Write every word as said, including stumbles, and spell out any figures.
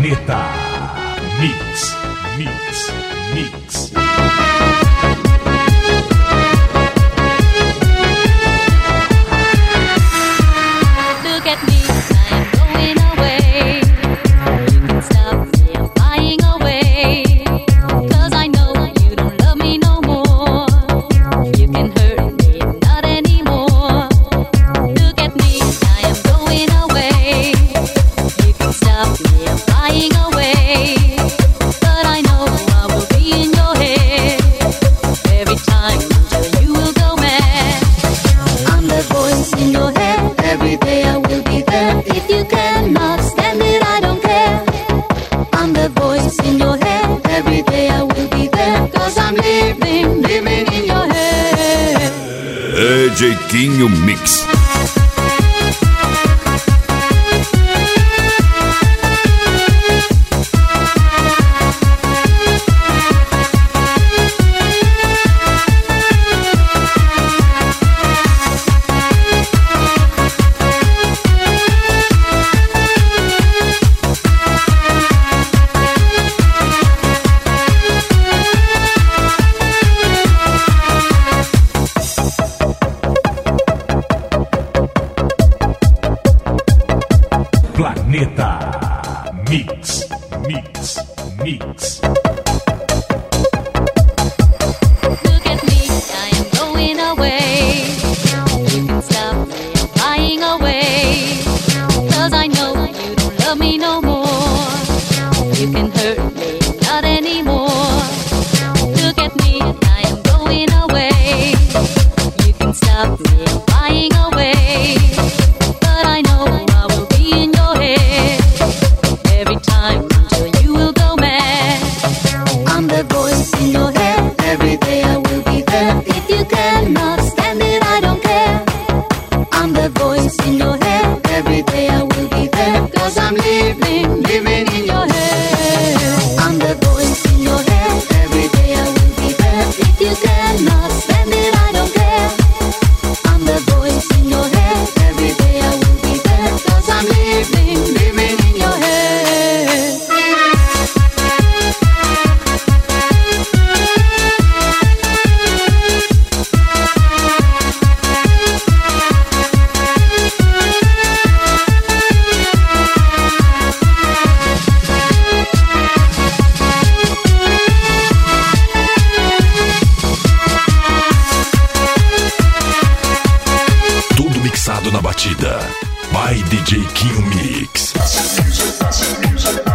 Planeta Mix, Mix, Mix. Look at me, I am going away. You can stop me, I'm flying away. 'Cause I know you don't love me no more. You can hurt me, not anymore. Look at me, I am going away. You can stop me, I'm flying away. But I know I will be in your head every time until you will go mad. I'm the voice in your head. Every day I will be there. If you cannot stand it, I don't care. I'm the voice in your head. Every day I will be there. 'Cause I'm living, living in your head. D J Quinho Mix. Planeta Mix, Mix, Mix. Look at me, I am going away. You can stop me, I'm flying away. 'Cause I know you don't love me no more. You can hurt me, not anymore. Look at me, I am going away. You can stop me, I'm flying away. But I know I will be in your head every time until you will go mad. I'm the voice in your head. Every day I will be there. If you cannot stand it, I don't care. I'm the voice in your head. Every day I will be there. 'Cause I'm living, living in your head. I'm the voice in your head. Every day I will be there. If you cannot stand it, I don't care. I'm the voice in your head. Every day I will be there. 'Cause I'm living, living in your head. Tudo mixado na batida. By D J Quinho Mix.